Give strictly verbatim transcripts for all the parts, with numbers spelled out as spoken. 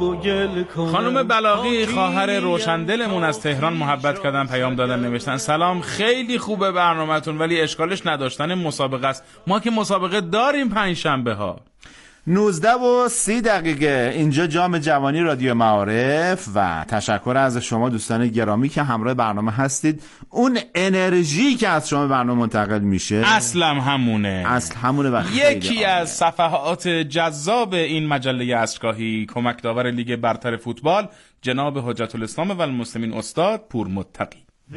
خانم بلاغی خواهر روشندلمون از تهران محبت کردن، پیام دادن، نوشتن سلام، خیلی خوبه برنامه‌تون ولی اشکالش نداشتن مسابقه است. ما که مسابقه داریم پنج شنبه ها. نوزده و سی دقیقه اینجا جام جوانی رادیو معارف و تشکر از شما دوستان گرامی که همراه برنامه هستید. اون انرژی که از شما برنامه منتقل میشه اصلا همونه اصل همونه و یکی از صفحات جذاب این مجله عصرگاهی کمک داور لیگ برتر فوتبال جناب حجت الاسلام و المسلمین استاد پور متقی.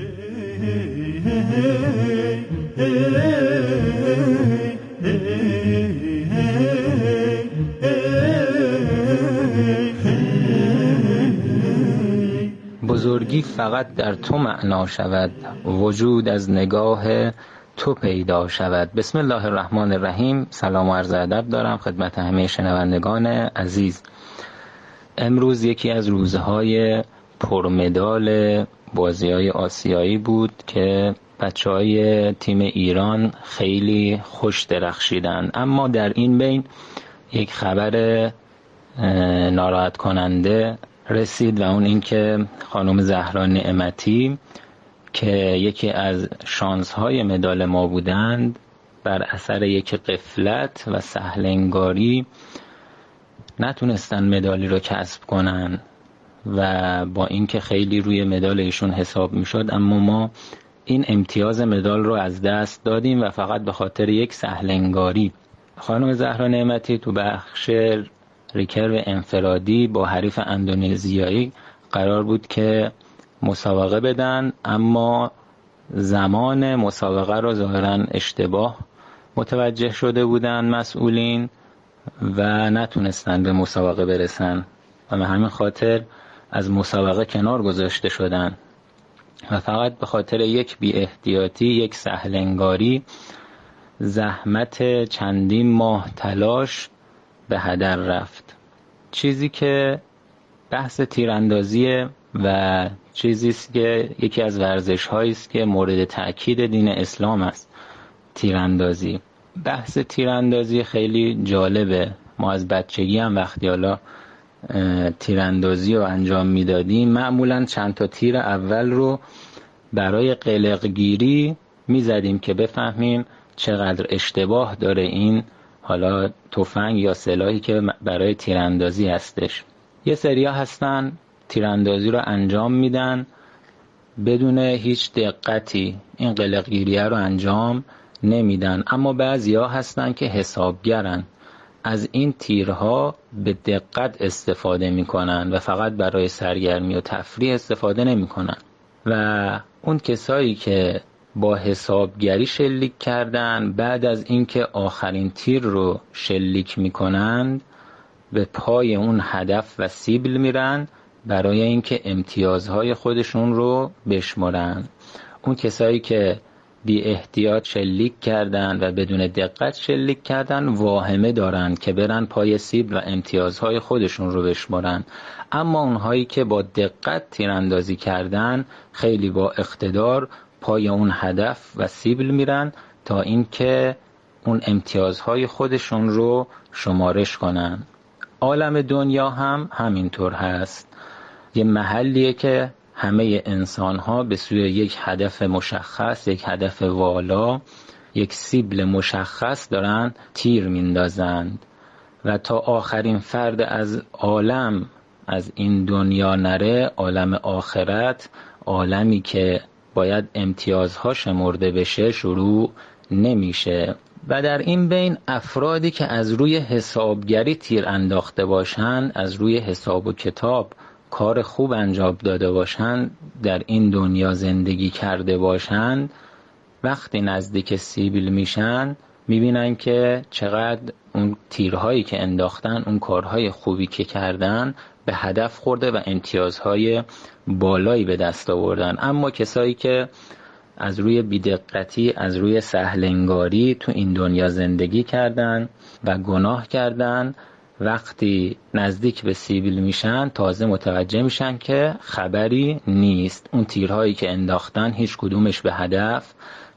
بزرگی فقط در تو معنا شود، وجود از نگاه تو پیدا شود. بسم الله الرحمن الرحیم. سلام و عرض ادب دارم خدمت همه شنوندگان عزیز. امروز یکی از روزهای پرمدال بازی‌های آسیایی بود که بچه‌های تیم ایران خیلی خوش درخشیدن، اما در این بین یک خبر ناراحت کننده رسید و اون این که خانم زهرا نعمتی که یکی از شانس‌های مدال ما بودند بر اثر یک غفلت و سهلنگاری نتونستن مدالی رو کسب کنن و با اینکه خیلی روی مدال ایشون حساب میشد، اما ما این امتیاز مدال رو از دست دادیم و فقط به خاطر یک سهلنگاری. خانم زهرا نعمتی تو بخش ریکرو انفرادی با حریف اندونزیایی قرار بود که مسابقه بدن، اما زمان مسابقه رو ظاهراً اشتباه متوجه شده بودن مسئولین و نتونستن به مسابقه برسن و به همین خاطر از مسابقه کنار گذاشته شدن و فقط به خاطر یک بی احتیاطی، یک سهلنگاری، زحمت چندین ماه تلاش به هدر رفت. چیزی که بحث تیراندازیه و چیزی است که یکی از ورزش هایی است که مورد تأکید دین اسلام است. تیراندازی، بحث تیراندازی خیلی جالبه. ما از بچگی هم وقتی حالا تیراندازی رو انجام میدادیم معمولا چند تا تیر اول رو برای قلقگیری میزدیم که بفهمیم چقدر اشتباه داره این حالا تفنگ یا سلاحی که برای تیراندازی هستش. یه سریا هستن تیراندازی رو انجام میدن بدون هیچ دقتی، این قلقگیریه رو انجام نمیدن، اما بعضیا هستن که حسابگرن، از این تیرها به دقت استفاده میکنن و فقط برای سرگرمی و تفریح استفاده نمیکنن. و اون کسایی که با حسابگری شلیک کردن بعد از اینکه آخرین تیر رو شلیک میکنند به پای اون هدف و سیبل میرن برای اینکه امتیازهای خودشون رو بشمارن. اون کسایی که بی احتیاط شلیک کردن و بدون دقت شلیک کردن واهمه دارن که برن پای سیبل و امتیازهای خودشون رو بشمارن، اما اونهایی که با دقت تیراندازی کردن خیلی با اقتدار پای اون هدف و سیبل میرن تا اینکه اون امتیازهای خودشون رو شمارش کنن. عالم دنیا هم همینطور هست. یه محلیه که همه انسان‌ها به سوی یک هدف مشخص، یک هدف والا، یک سیبل مشخص دارن تیر میندازند و تا آخرین فرد از عالم از این دنیا نره، عالم آخرت، عالمی که باید امتیازها شمرده بشه، شروع نمیشه. و در این بین افرادی که از روی حسابگری تیر انداخته باشند، از روی حساب و کتاب کار خوب انجام داده باشند، در این دنیا زندگی کرده باشند، وقتی نزدیک سیبل میشن میبینن که چقدر اون تیرهایی که انداختن، اون کارهای خوبی که کردن به هدف خورده و امتیازهای بالایی به دست آوردن. اما کسایی که از روی بی‌دقتی، از روی سهلنگاری تو این دنیا زندگی کردن و گناه کردن، وقتی نزدیک به سیبل میشن تازه متوجه میشن که خبری نیست، اون تیرهایی که انداختن هیچ کدومش به هدف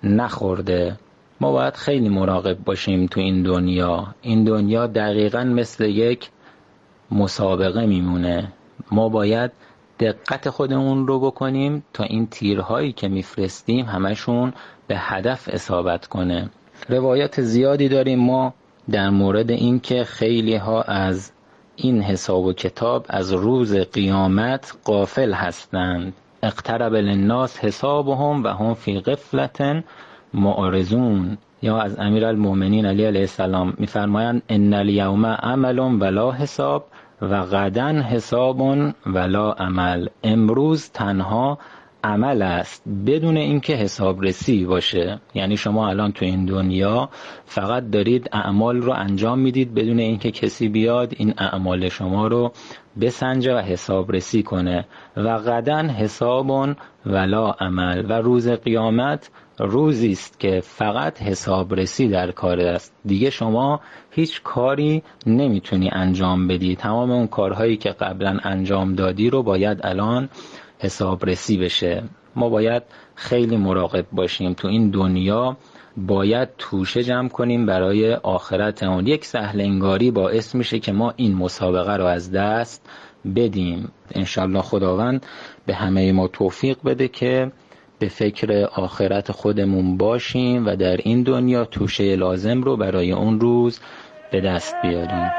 نخورده. ما باید خیلی مراقب باشیم تو این دنیا. این دنیا دقیقاً مثل یک مسابقه میمونه. ما باید دقت خودمون رو بکنیم تا این تیرهایی که میفرستیم همشون به هدف اصابت کنه. روایت زیادی داریم ما در مورد این که خیلی ها از این حساب و کتاب از روز قیامت غافل هستند. اقترب للناس حسابهم و هم فی غفلة معرضون. یا از امیرالمؤمنین علی علیه السلام میفرمایند ان الیوم عمل ولا حساب و غدا حساب ولا عمل. امروز تنها عمل است بدون اینکه حسابرسی باشه. یعنی شما الان تو این دنیا فقط دارید اعمال رو انجام میدید بدون اینکه کسی بیاد این اعمال شما رو بسنجه و حسابرسی کنه. و غدا حساب ولا عمل. و روز قیامت روزی است که فقط حسابرسی در کار است. دیگه شما هیچ کاری نمیتونی انجام بدی. تمام اون کارهایی که قبلا انجام دادی رو باید الان حسابرسی بشه. ما باید خیلی مراقب باشیم. تو این دنیا باید توشه جمع کنیم برای آخرتمون. یک سهل انگاری باعث میشه که ما این مسابقه رو از دست بدیم. انشالله خداوند به همه ما توفیق بده که به فکر آخرت خودمون باشیم و در این دنیا توشه لازم رو برای اون روز به دست بیاریم.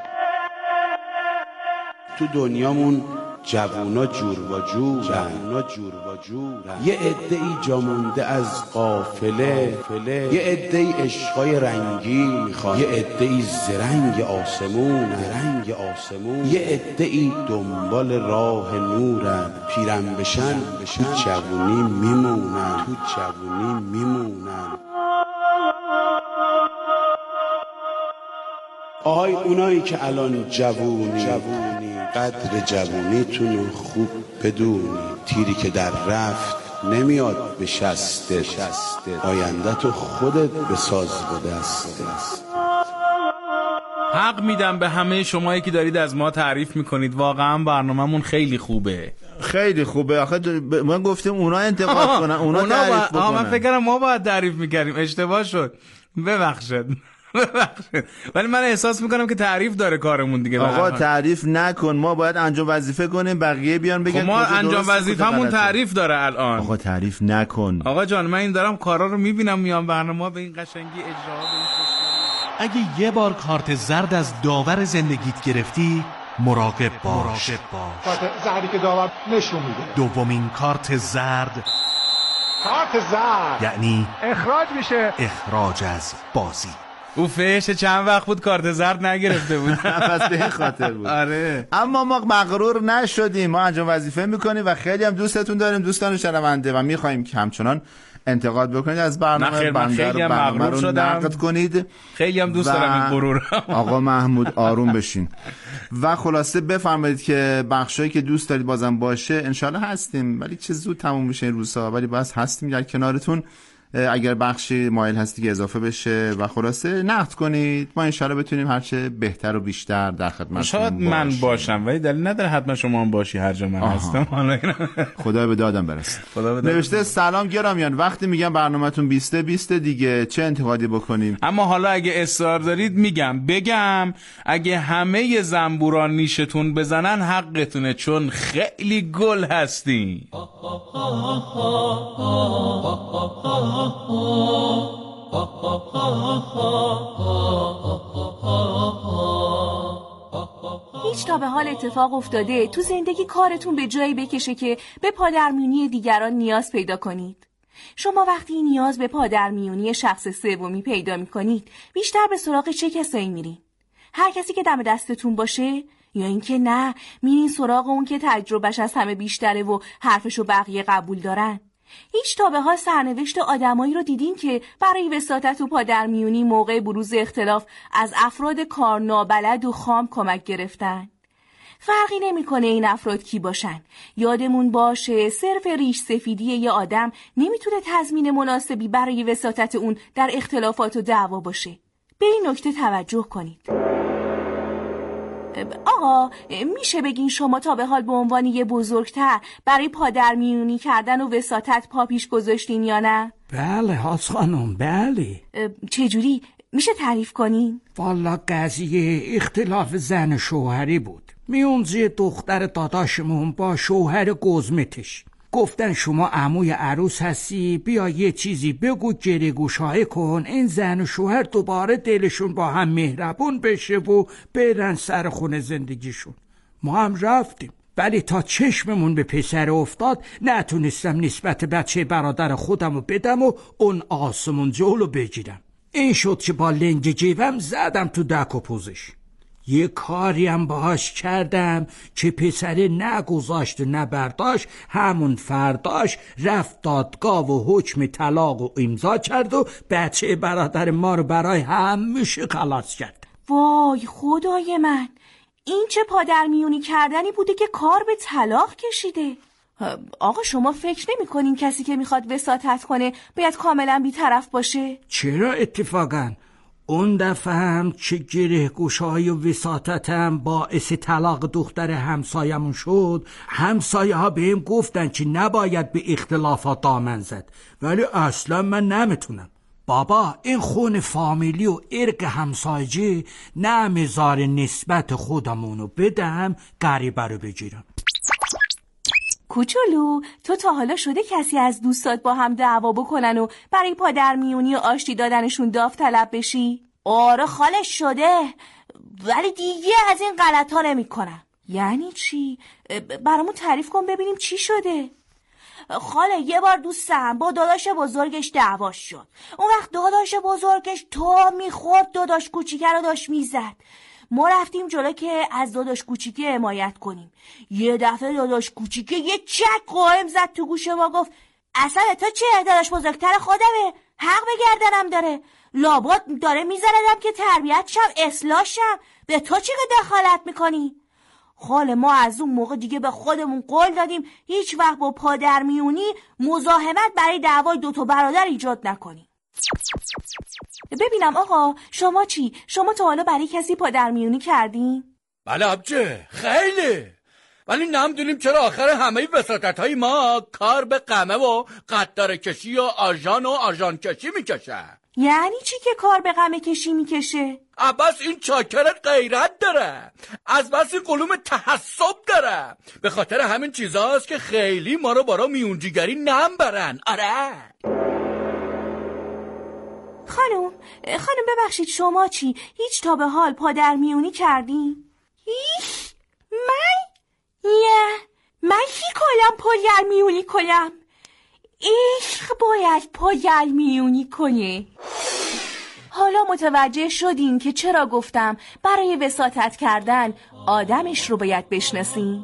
تو دنیامون جوونا جور و جور جوونا جور و جور یه عده‌ای جا مونده از قافله، یه عده‌ای عشقای رنگی میخوان، یه عده‌ای زرنگ آسمون رنگ آسمون یه عده‌ای دنبال راه نورن. پیرن بشن تو جوونی میمونن تو جوونی میمونن آهای اونایی که الان جوونی جوونی قدر جوونیتون رو خوب بدونی. تیری که در رفت نمیاد به شسته، آینده تو خودت بساز به دست. حق میدم به همه شمایی که دارید از ما تعریف میکنید. واقعا برنامه‌مون خیلی خوبه. خیلی خوبه. آخه ما گفتیم اونا انتقاد کنن، اونا تعریف بکنن. آها من فکر کنم ما باید تعریف میکردیم. اشتباه شد. ببخشید. ولی من احساس میکنم که تعریف داره کارمون دیگه. آقا تعریف نکن، ما باید انجام وظیفه کنیم، بقیه بیان بگن. ما انجام وظیفمون تعریف داره الان. آقا تعریف نکن. آقا جان من این دارم کارا رو میبینم میام برنامه به این قشنگی اجرا به این. اگه یه بار کارت زرد از داور زندگیت گرفتی مراقب باش. کارت زردی که داور نشون میده. دومین کارت زرد کارت زرد یعنی اخراج میشه. اخراج از بازی. او فهش چند وقت بود کارت زرد نگرفته بود. پس به خاطر بود. آره. اما ما مغرور نشدیم، ما انجام وظیفه میکنیم و خیلی هم دوستتون داریم دوستان شنونده و میخوایم که همچنان انتقاد بکنید از برنامه بنده رو برنامه رو نقد کنید. خیلی هم دوست دارم این غرور. آقا محمود آروم بشین و خلاصه بفرمایید که بخشایی که دوست دارید بازم باشه انشالله هستیم، ولی چه زود تموم میشه این روزها، ولی باز هستیم در کنارتون اگر بخشی مایل هستی که اضافه بشه و خلاصه نقد کنید. ما انشالله بتونیم هرچه بهتر و بیشتر در خدمتتون شاید من باشم ولی دلیل نداره حتما شما هم باشی هر جا من آها. هستم. خدا به دادم برسه. نوشته سلام گرامیان، وقتی میگم برنامه‌تون بیسته بیسته دیگه، چه انتقادی بکنیم؟ اما حالا اگه اصرار دارید میگم بگم اگه همه زنبوران نیشتون بزنن حقتونه، چون خیلی گل هستی. هیچ تا به حال اتفاق افتاده تو زندگی کارتون به جایی بکشه که به پادرمیونی دیگران نیاز پیدا کنید؟ شما وقتی نیاز به پادرمیونی شخص سومی پیدا میکنید بیشتر به سراغ چه کسایی میرین؟ هر کسی که دم دستتون باشه؟ یا اینکه نه میرین سراغ اون که تجربهش از همه بیشتره و حرفشو بقیه قبول دارن؟ هیچ تا به حال سرنوشت آدمایی رو دیدین که برای وساطت و پادرمیونی موقع بروز اختلاف از افراد کار نابلد و خام کمک گرفتن؟ فرقی نمیکنه این افراد کی باشن. یادمون باشه صرف ریش سفیدی یه آدم نمیتونه تضمین مناسبی برای وساطت اون در اختلافات و دعوا باشه. به این نکته توجه کنید. آقا میشه بگین شما تا به حال به عنوان یه بزرگتر برای پادرمیونی کردن و وساطت پا پیش گذاشتین یا نه؟ بله حاج خانم بله. چجوری؟ میشه تعریف کنین؟ والا قضیه اختلاف زن شوهری بود. میونزی دختر داداشمون با شوهر گزمتش گفتن شما عموی عروس هستی، بیا یه چیزی بگو گره گوشایی کن، این زن و شوهر دوباره دلشون با هم مهربون بشه و برن سر خونه زندگیشون. ما هم رفتیم، ولی تا چشممون به پسر افتاد نتونستم نسبت بچه برادر خودم رو بدم و اون آسمون جولو بگیرم. این شد که با لنگ جیبم زدم تو دک و پوزش. یه کاری هم باهاش کردم که پسر نگذاشت و نبرداشت، همون فرداش رفت دادگاه و حکم طلاق و امضا کرد و بچه برادر ما رو برای همیشه خلاص کرد. وای خدای من، این چه پادرمیونی کردنی بوده که کار به طلاق کشیده. آقا شما فکر نمی کنین کسی که میخواد وساطت کنه باید کاملا بی‌طرف باشه؟ چرا اتفاقا اون دفعه هم چه گره گوشای و وساطتم باعث طلاق دختر همسایمون شد. همسایه ها بهم گفتن که نباید به اختلافات دامن زد، ولی اصلا من نمیتونم. بابا این خون فامیلی و ارق همسایجی نمیذار نسبت خودمونو بدم غریبه رو بگیرم. کوچولو، تو تا حالا شده کسی از دوستات با هم دعوا بکنن و برای پادرمیونی و آشتی دادنشون داوطلب بشی؟ آره خالش شده، ولی دیگه از این غلط ها نمی کنم. یعنی چی؟ برامون تعریف کن ببینیم چی شده. خاله یه بار دوستم با داداش بزرگش دعواش شد. اون وقت داداش بزرگش تا میخورد داداش کوچیکه رو داشت میزد. ما رفتیم جلو که از داداش کوچیکه حمایت کنیم. یه دفعه داداش کوچیکه یه چک قائم زد تو گوش ما، گفت اصلا تو چه؟ داداش بزرگتر خودمه، حق به گردنم داره، لابد داره میزندم که تربیت شم اصلاح شم، به تو چی که دخالت میکنی؟ خاله ما از اون موقع دیگه به خودمون قول دادیم هیچ وقت با پادرمیونی مزاحمت برای دعوای دوتا برادر ایجاد نکنیم. ببینم آقا شما چی؟ شما تا حالا برای کسی پادرمیونی کردین؟ بله ابجه خیلی، ولی نمیدونیم چرا آخر همه وساطت های ما کار به قمه و قطار کشی و آژان و آژان کشی میکشه. یعنی چی که کار به قمه کشی میکشه؟ عباس این چاکرت غیرت داره، از بس این قلوم تعصب داره، به خاطر همین چیزاست که خیلی ما رو برا میونجیگری نمبرن. آره خانم، خانم ببخشید شما چی؟ هیچ تا به حال پادرمیونی کردین؟ هیچ؟ من؟ یه من کی کلم پادرمیونی کنم؟ عشق باید پادرمیونی کنه. حالا متوجه شدین که چرا گفتم برای وساطت کردن آدمش رو باید بشناسین؟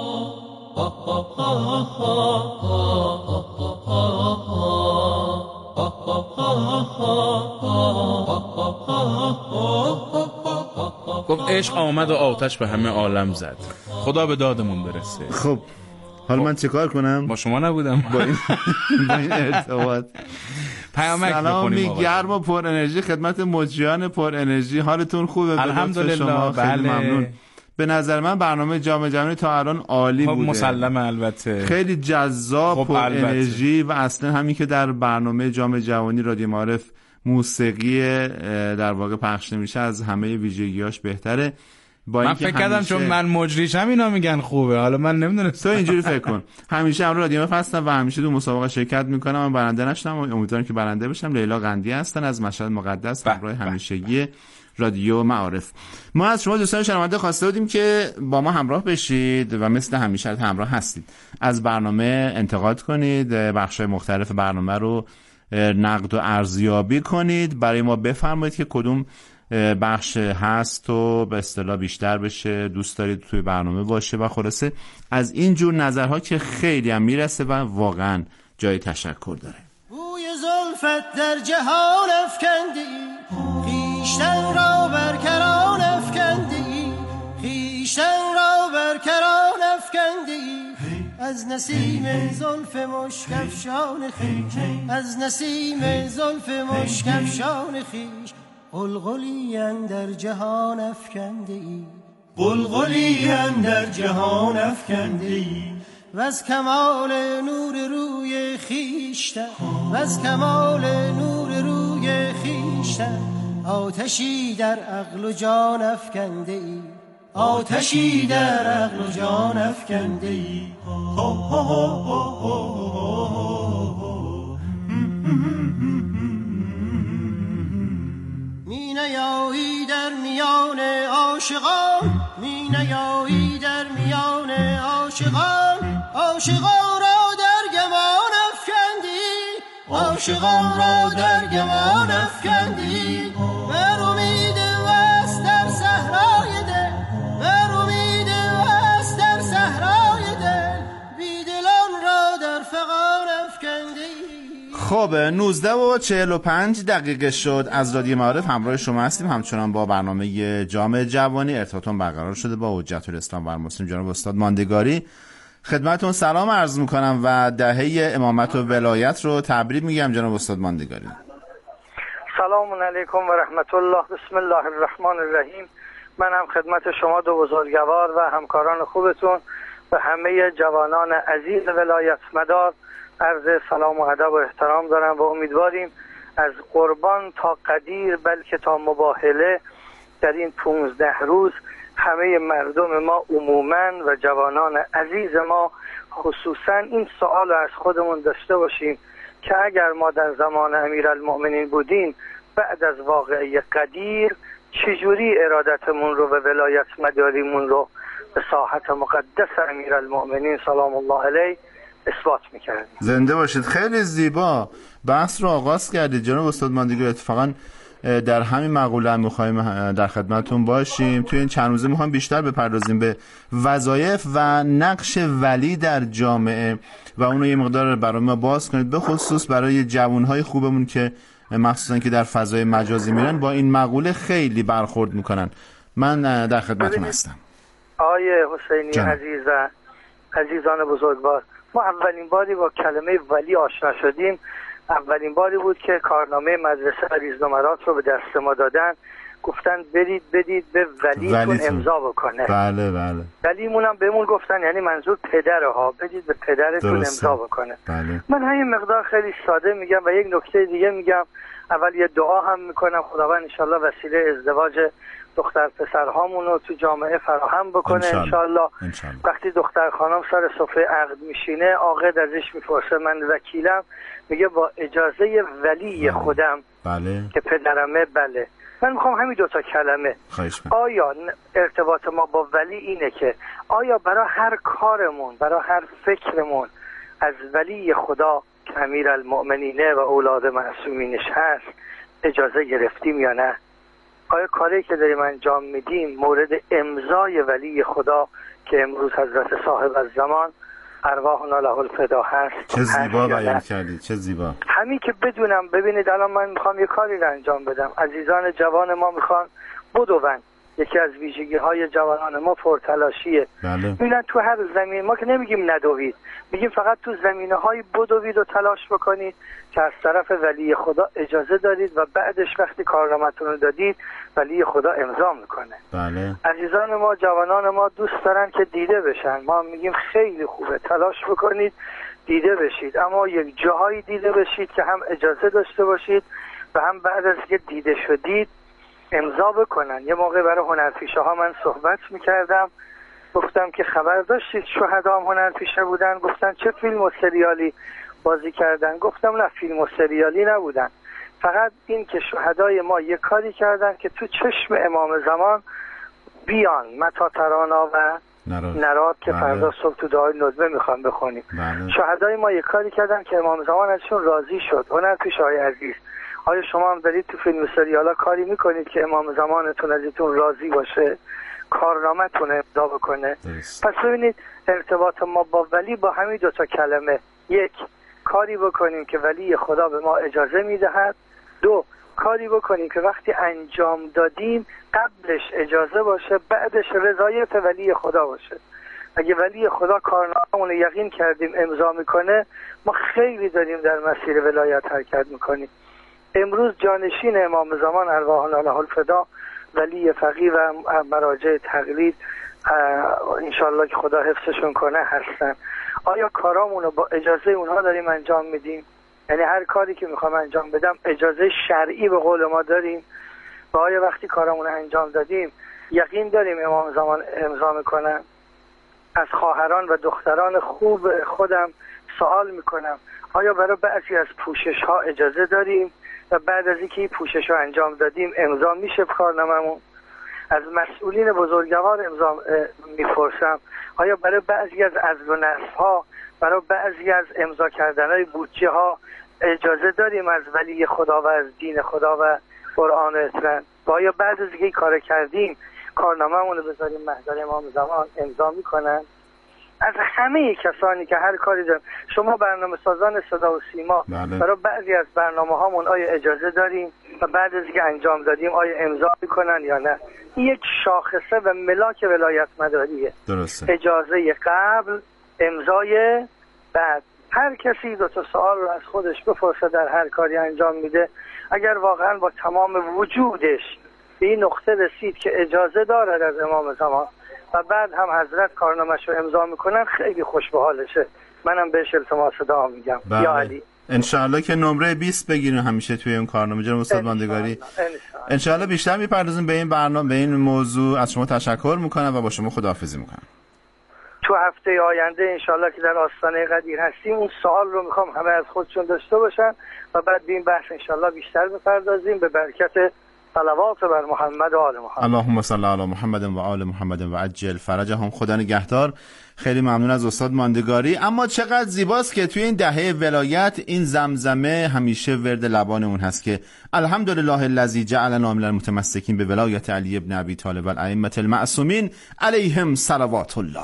گفت عشق آمد و آتش به همه عالم زد، خدا به دادمون برسه. خب حالا من چه کار کنم؟ با شما نبودم با این, با این ارتباط. پیامک سلامی گرم و پر انرژی خدمت مجریان پر انرژی. حالتون خوبه؟ الحمدلله. شما خیلی بله. ممنون. به نظر من برنامه جام جهانی تا الان عالی خب بوده. مسلمه البته. خیلی جذاب، خب پر البته. انرژی و اصلا همین که در برنامه جام جهانی رادیو معارف موسیقی در واقع پخش نمیشه از همه ویژگیاش بهتره. با من فکر کردم همیشه... چون من مجریشم اینا میگن خوبه، حالا من نمیدونستم. تو اینجوری فکر کن. همیشه همراه رادیو معارف هستم و همیشه تو مسابقه شرکت میکنم. من برنده نشدم و امیدوارم که برنده بشم. لیلا قندی هستن از مشهد مقدس، همراه همیشگی رادیو معارف. ما از شما دوستان شنونده خواسته بودیم که با ما همراه بشید و مثل همیشه همراه هستید. از برنامه انتقاد کنید، بخش‌های مختلف برنامه رو نقد و ارزیابی کنید، برای ما بفرمایید که کدوم بخش هست و به اصطلاح بیشتر بشه، دوست دارید توی برنامه باشه و خلاصه از این جور نظرها که خیلی هم میرسه و واقعا جای تشکر داره. بوی زلفت در جهان افکندی، خیشتن را برکران افکندی، خیشتن را برکران افکندی، از نسیم زلف مشکفشان خیش، از نسیم زلف مشکفشان خیش، قلقلی اندر جهان افکندی، قلقلی اندر جهان افکندی، و از کمال نور روی خیشتن، و از کمال نور روی خیشتن، آتشی در عقل و جان افکنده ای، آتشی در عقل و جان افکنده ای. می نیایی در میان عاشقان، می نیایی در میان عاشقان، عاشقان را در گمان افکندی، عاشقان را در گمان افکندی. بر امید وصل در صحرای دل، بر امید وصل در صحرای دل، بیدلان را در فغان افکندی. خب نوزده و چهل و پنج دقیقه شد. از رادیو معارف همراه شما هستیم، همچنان با برنامه جام جوانی. ارتباطون برقرار شده با حجت الاسلام و المسلمین جناب استاد ماندگاری. خدمتون سلام عرض میکنم و دهه امامت و ولایت رو تبریک میگم جناب استاد ماندگاری. سلام علیکم و رحمت الله. بسم الله الرحمن الرحیم. من هم خدمت شما دو بزرگوار و همکاران خوبتون و همه جوانان عزیز ولایت مدار عرض سلام و ادب و احترام دارم و امیدواریم از قربان تا قدیر بلکه تا مباهله در این پونزده روز همه مردم ما عموماً و جوانان عزیز ما خصوصاً این سوال از خودمون داشته باشیم که اگر ما در زمان امیرالمؤمنین بودیم بعد از واقعه قدیر چجوری ارادتمون رو و ولایت مداریمون رو به ساحت مقدس امیرالمؤمنین سلام الله علیه اثبات میکردیم. زنده باشید. خیلی زیبا بحث رو آغاز کردید جناب استاد ماندگاری. اتفاقاً در همین مقوله هم میخوایم در خدمتون باشیم. توی این چند روزه میخوایم بیشتر بپردازیم به وظایف و نقش ولی در جامعه و اونو یه مقدار برای ما باز کنید، به خصوص برای جوانهای خوبمون که مخصوصا که در فضای مجازی میرن با این مقوله خیلی برخورد میکنن. من در خدمتون هستم. آیه حسینی عزیز و عزیزان بزرگوار، ما اولین باری با کلمه ولی آشنا شدیم اولین باری بود که کارنامه مدرسه عریض نمرات رو به دست ما دادن، گفتن برید بدید به ولیتون امضا بکنه. بله بله. ولیمون هم بهمون گفتن یعنی منظور پدره ها، بدید به پدرتون امضا بکنه. بله. من همین مقدار خیلی ساده میگم و یک نکته دیگه میگم. اول یه دعا هم میکنم خداوند انشالله وسیله ازدواج دختر پسرهامون رو تو جامعه فراهم بکنه انشالله. وقتی دختر خانم سر سفره عقد میشینه عاقد ازش میپرسه من وکیلم، میگه با اجازه ولی خودم. بله. که پدرمه. بله. من میخوام همین دوتا کلمه. آیا ارتباط ما با ولی اینه که آیا برای هر کارمون برای هر فکرمون از ولی خدا که امیرالمؤمنین و اولاد معصومینش هست اجازه گرفتیم یا نه؟ آیا کاری که داریم انجام میدیم مورد امضای ولی خدا که امروز حضرت صاحب الزمان ارواحنا له الفدا هست؟ چه زیبا بیان کردی، چه زیبا. همین که بدونم. ببینید الان من میخوام یه کاری رو انجام بدم، عزیزان جوان ما میخوان بدون. یکی از ویژگی های جوانان ما پرتلاشیه. بله. میبینن تو هر زمین، ما که نمیگیم ندوید، میگیم فقط تو زمینه های بدوید و تلاش بکنید که از طرف ولی خدا اجازه دارید و بعدش وقتی کارنامه‌تون رو دادید ولی خدا امضا میکنه. بله. عزیزان ما جوانان ما دوست دارن که دیده بشن. ما میگیم خیلی خوبه تلاش بکنید دیده بشید، اما یک جاهایی دیده بشید که هم اجازه داشته باشید و هم بعد از که دیده شدید امضا بکنن. یه موقع برای هنرپیشه ها من صحبت میکردم، گفتم که خبر داشتید شهدا هم هنرپیشه بودن؟ گفتن چه فیلم و سریالی بازی کردن؟ گفتم نه فیلم و سریالی نبودن، فقط این که شهدای ما یه کاری کردن که تو چشم امام زمان بیان متا ترانا و نراد که بله. فردا صبح تو دعای ندبه میخوام بخونیم. بله. شهدای ما یه کاری کردن که امام زمان ازشون راضی شد. هنرپیشه های عزیز، آیا شما هم دارید تو فیلم و سریالا کاری میکنید که امام زمانتون ازتون راضی باشه، کارنامه‌تون امضا بکنه؟ درست. پس ببینید ارتباط ما با ولی با همین دوتا کلمه، یک کاری بکنیم که ولی خدا به ما اجازه میدهد، دو کاری بکنیم که وقتی انجام دادیم قبلش اجازه باشه بعدش رضایت ولی خدا باشه. اگه ولی خدا کارنامه‌مون یقین کردیم امضا میکنه، ما خیلی داریم در مسیر ولایت حرکت میکنیم. امروز جانشین امام زمان ارواحنا له الفدا ولی فقیه و مراجع تقلید انشالله که خدا حفظشون کنه هستن. آیا کارامون رو با اجازه اونها داریم انجام میدیم؟ یعنی هر کاری که میخوام انجام بدم اجازه شرعی به قول ما داریم؟ و آیا وقتی کارمون رو انجام دادیم یقین داریم امام زمان امضا میکنن؟ از خواهران و دختران خوب خودم سوال میکنم آیا برای بعضی از پوشش ها اجازه داریم و بعد از اینکه این پوشش رو انجام دادیم امضا میشه کارناممون؟ از مسئولین بزرگوار امضا میپرسم آیا برای بعضی از عزل و نصب ها، برای بعضی از امضا کردن های بودجه ها اجازه داریم از ولی خدا و از دین خدا و قرآن اسلام؟ و آیا بعد از اینکه کار کردیم کارنامه‌مون رو بذاریم محضر امام زمان امضا میکنن؟ از همه کسانی که هر کاری دارن، شما برنامه سازان صدا و سیما بله. برای بعضی از برنامه هامون آیا اجازه داریم و بعد از اینکه انجام دادیم آیا امضا میکنن یا نه؟ این یک شاخصه و ملاک ولایت مداریه. درسته. اجازه قبل، امضای بعد. هر کسی دو تا سوال رو از خودش بپرسه در هر کاری انجام میده، اگر واقعا با تمام وجودش به این نقطه رسید که اجازه دارد از امام زمان و بعد هم حضرت کارنامه‌اش رو امضا میکنن، خیلی خوش به حالشه. منم بهش التماس دعا میگم. بله. یا علی انشاءالله که نمره بیست بگیرین همیشه توی اون کارنامه. جناب استاد ماندگاری انشاءالله بیشتر میپردازیم به این برنامه، به این موضوع. از شما تشکر میکنم و با شما خداحافظی میکنم. تو هفته آینده انشاءالله که در آستانه قدیر هستیم اون سوال رو میخوام همه از خودشون داشته باشن و بعد به این بحث انشاءالله بیشتر بپردازیم به برکت صلوات بر محمد و آل محمد. اللهم صل علی محمد و آل محمد و عجل فرجهم. خدا نگهدار. خیلی ممنون از استاد ماندگاری. اما چقدر زیباست که توی این دهه ولایت این زمزمه همیشه ورد لبانمون هست که الحمدلله الذی جعلنا من المتمسکین به ولایت علی ابن ابی طالب و الائمه المعصومین علیهم صلوات الله.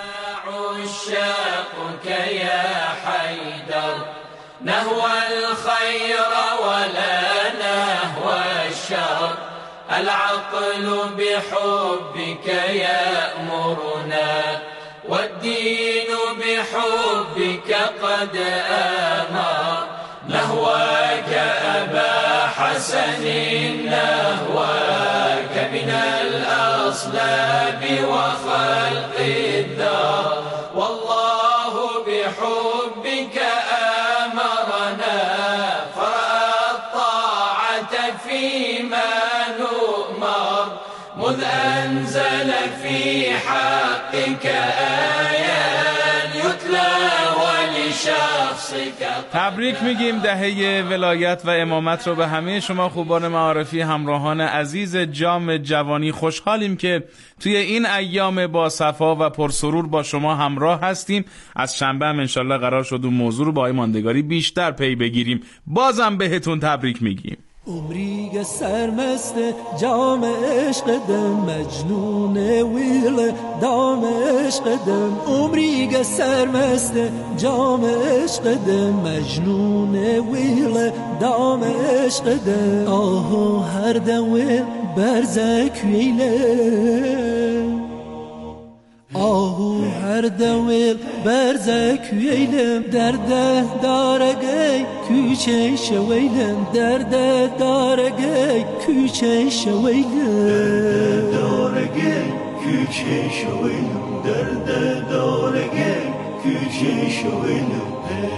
عشاقك يا حيدر نهوى الخير ولا نهوى الشر العقل بحبك يأمرنا والدين بحبك قد آمر نهواك أبا حسن نهواك من الأصلاب وخلق الدار والله بحبك آمرنا فرأى الطاعة فيما نؤمر مذ أنزل في حقك آيات يتلى ولشخصك. تبریک میگیم دهه ولایت و امامت رو به همه شما خوبان معارفی، همراهان عزیز جام جوانی. خوشحالیم که توی این ایام با صفا و پرسرور با شما همراه هستیم. از شنبه هم انشالله قرار شد اون موضوع رو با آقای ماندگاری بیشتر پی بگیریم. بازم بهتون تبریک میگیم. عمری سرمست جام عشق دم مجنون ویل دام عشق دم عمری سرمست جام عشق دم مجنون ویل دام عشق دم آهو هر دویل برزک ویله آهو هر دویل برزک ویلم درده دارگی کوچه شویلم درده دارگی کوچه شویلم درده دارگی کوچه شویلم درده دارگی کوچه شویلم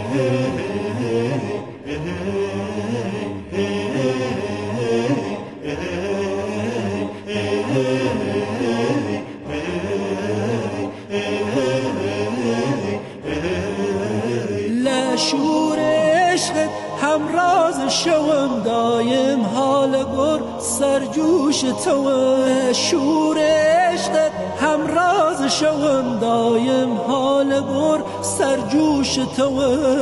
شور عشقت همراز شوم دایم حال گر سرجوش توم شور عشقت همراز شوم دایم حال گر سرجوش توم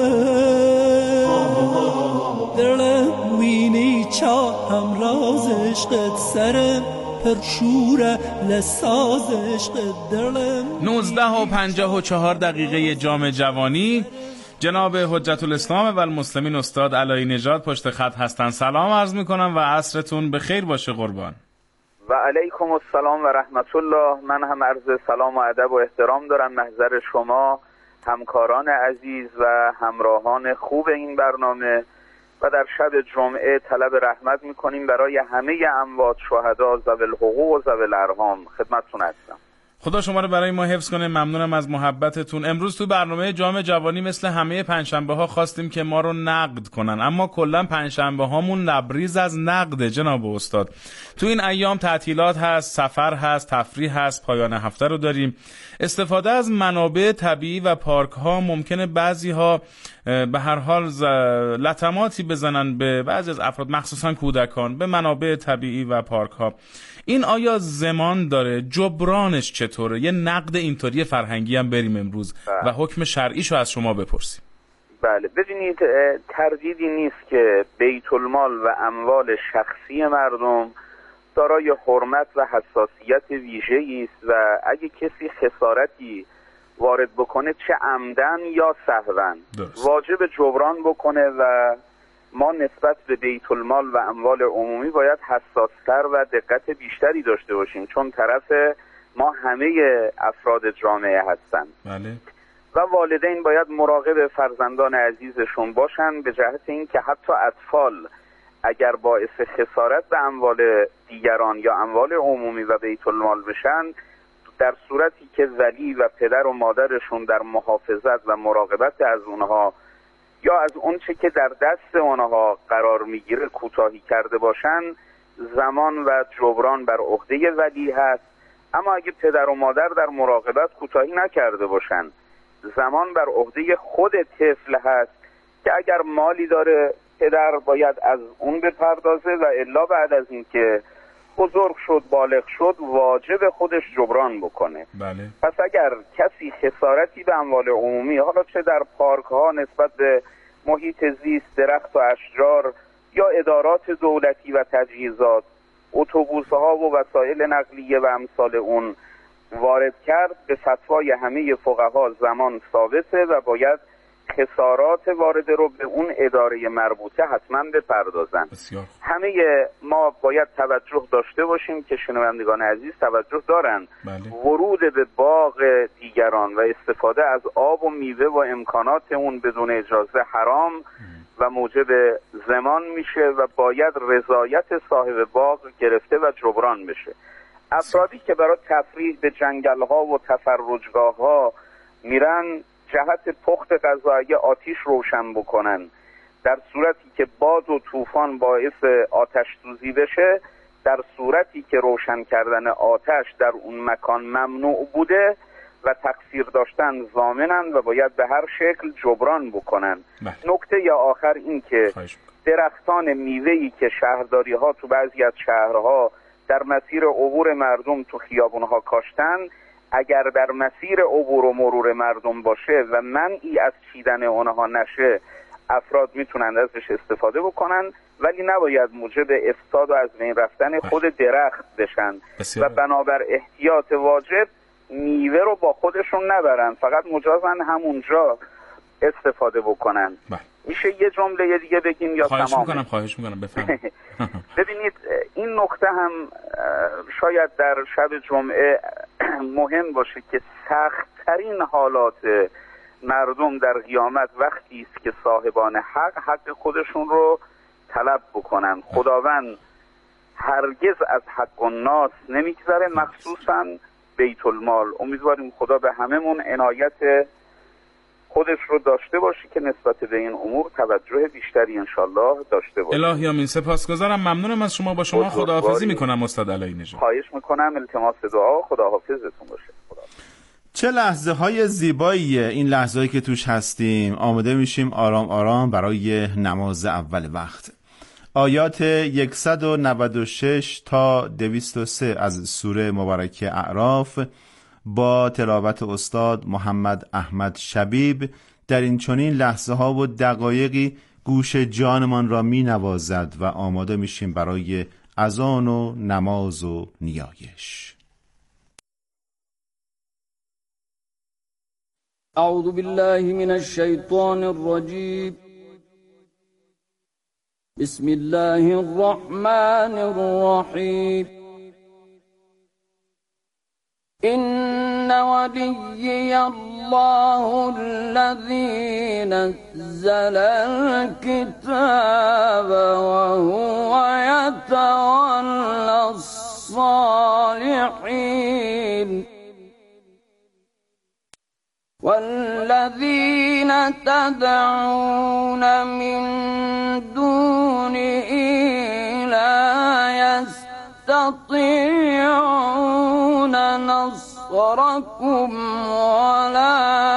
دلم وینی چا همراز عشقت سرم پرشوره لساز عشقت دلم. نوزده و پنجاه و چهار دقیقه جام جوانی. جناب حجت الاسلام و المسلمین استاد علایی نژاد پشت خط هستن. سلام عرض میکنم و عصرتون به خیر باشه قربان. و علیکم السلام و رحمت الله. من هم عرض سلام و ادب و احترام دارم محضر شما همکاران عزیز و همراهان خوب این برنامه و در شب جمعه طلب رحمت میکنیم برای همه اموات شهدا ذوی الحقوق و ذوی الارحام. خدمتتون هستم. خدا شما رو برای ما حفظ کنه. ممنونم از محبتتون. امروز تو برنامه جام جوانی مثل همه پنجشنبه ها خواستیم که ما رو نقد کنن، اما کلا پنجشنبه هامون لبریز از نقده جناب استاد. تو این ایام تعطیلات هست، سفر هست، تفریح هست، پایان هفته رو داریم. استفاده از منابع طبیعی و پارک ها ممکنه بعضی ها به هر حال لطماتی بزنن به بعضی از افراد، مخصوصا کودکان، به منابع طبیعی و پارک ها. این آیا زمان داره؟ جبرانش چطوره؟ یه نقد اینطوری فرهنگی هم بریم امروز و حکم شرعیشو از شما بپرسیم. بله، ببینید تردیدی نیست که بیت المال و اموال شخصی مردم دارای حرمت و حساسیت ویژه‌ای است و اگه کسی خسارتی وارد بکنه، چه عمدن یا سهوا، واجب جبران بکنه و ما نسبت به بیت المال و اموال عمومی باید حساس‌تر و دقت بیشتری داشته باشیم، چون طرف ما همه افراد جامعه هستند. بله. و والدین باید مراقب فرزندان عزیزشون باشن، به جهت اینکه حتی اطفال اگر باعث خسارت به اموال دیگران یا اموال عمومی و بیت المال بشن، در صورتی که ولی و پدر و مادرشون در محافظت و مراقبت از اونها یا از اون چه که در دست اونها قرار میگیره کوتاهی کرده باشن، زمان و جبران بر عهده ولی هست. اما اگه پدر و مادر در مراقبت کوتاهی نکرده باشن، زمان بر عهده خود طفل هست که اگر مالی داره پدر باید از اون بپردازه و الا بعد از اینکه بزرگ شد، بالغ شد، واجب خودش جبران بکنه. بله. پس اگر کسی خسارتی به اموال عمومی، حالا چه در پارک ها نسبت به محیط زیست، درخت و اشجار یا ادارات دولتی و تجهیزات، اتوبوس ها و وسایل نقلیه و امثال اون وارد کرد، به فتوای همه فقها زمان ثابته و باید خسارات وارده رو به اون اداره مربوطه حتما بپردازن. بسیار. همه ما باید توجه داشته باشیم که شنوندگان عزیز توجه دارن. بله. ورود به باغ دیگران و استفاده از آب و میوه و امکانات اون بدون اجازه حرام ام. و موجب زمان میشه و باید رضایت صاحب باغ گرفته و جبران بشه. افرادی که برای تفریح به جنگل ها و تفرجگاه ها میرن، جهت پخت غذایی آتش روشن بکنن، در صورتی که باد و طوفان باعث آتش سوزی بشه، در صورتی که روشن کردن آتش در اون مکان ممنوع بوده و تقصیر داشتن ضامنن و باید به هر شکل جبران بکنن. بله. نکته یا آخر این که درختان میوه‌ای که شهرداری ها تو بعضی از شهرها در مسیر عبور مردم تو خیابونها کاشتن، اگر در مسیر عبور و مرور مردم باشه و منعی از چیدن اونها نشه، افراد میتونن ازش استفاده بکنن، ولی نباید موجب افساد و از بین رفتن خود درخت بشن. بسیار. و بنابر احتیاط واجب میوه رو با خودشون نبرن، فقط مجازن همونجا استفاده بکنن. بله. میشه یه جمله دیگه بگیم یا خواهش تمام؟ میکنم خواهش میکنم بفرمایید. ببینید این نکته هم شاید در شب جمعه مهم باشه که سخت‌ترین حالات مردم در قیامت وقتی است که صاحبان حق حق خودشون رو طلب بکنن. خداوند هرگز از حق الناس نمیگذره، مخصوصا بیت المال. امیدواریم خدا به هممون عنایت خودش رو داشته باشه که نسبت به این امور توجه بیشتری انشالله داشته باشه. الهی آمین. سپاسگزارم، ممنونم از شما. با شما خداحافظی میکنم استاد علایی نژاد. خواهش میکنم، التماس دعا، خداحافظتون باشه. خدا. چه لحظه های زیباییه این لحظه هایی که توش هستیم. آماده میشیم آرام آرام برای نماز اول وقت. آیات صد و نود و شش تا دویست و سه از سوره مبارکه اعراف با تلاوت استاد محمد احمد شبیب در این چنین لحظه ها و دقایقی گوش جانمان را می نوازد و آماده میشیم برای اذان و نماز و نیایش. اعوذ بالله من الشیطان الرجیم. بسم الله الرحمن الرحیم. إن وليي الله الذي نزل الكتاب وهو يتولى الصالحين والذين تدعون من دونه لا يستطيعون نصركم ولا